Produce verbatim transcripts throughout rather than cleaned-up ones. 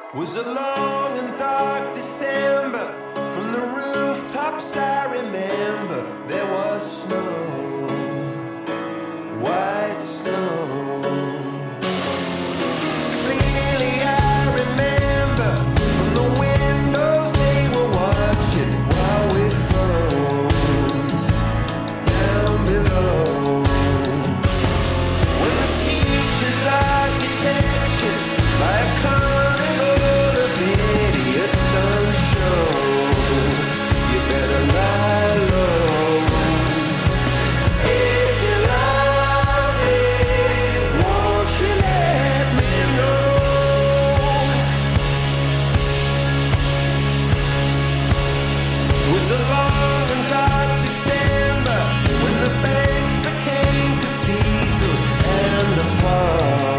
Was a long and dark December. From the rooftops I remember there was snow, white snow. Clearly I remember from the windows they were watching while we froze down below. When the future's architecture by a carnival of idiots on show, you better lie low. If you love me, won't you let me know? It was a long and dark December when the banks became cathedrals and the fog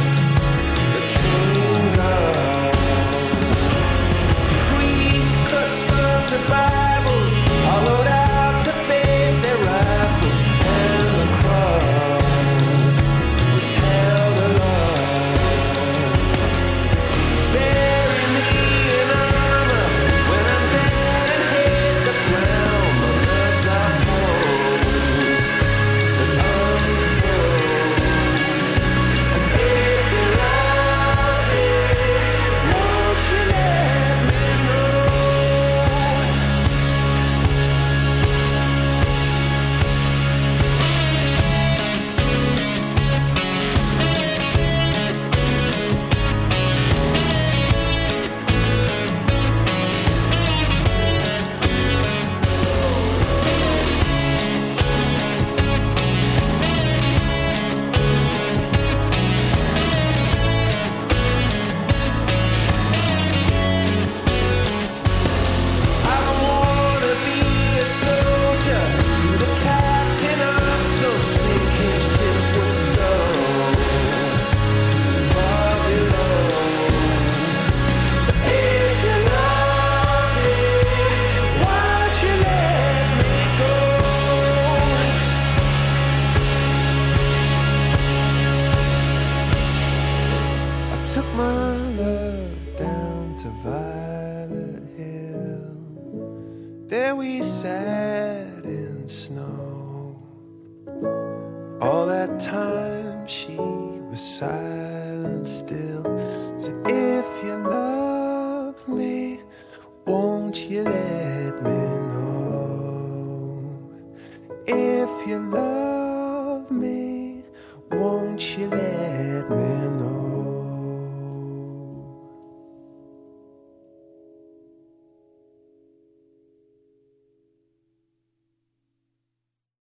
became gone. Priests clutched onto Bibles, hollowed out to fade their rifles, and the cross was held aloft. Bury me in armor when I'm dead and hit the ground. My nerves are cold and unfurled. And if you love me, won't you let me know? I don't wanna be a soldier, be the captain of some sinking ship with snow far below. So if you love me, why'd you let me go? I took my love down to Violet Hill. There we sat in snow. All that time she was silent still. So if you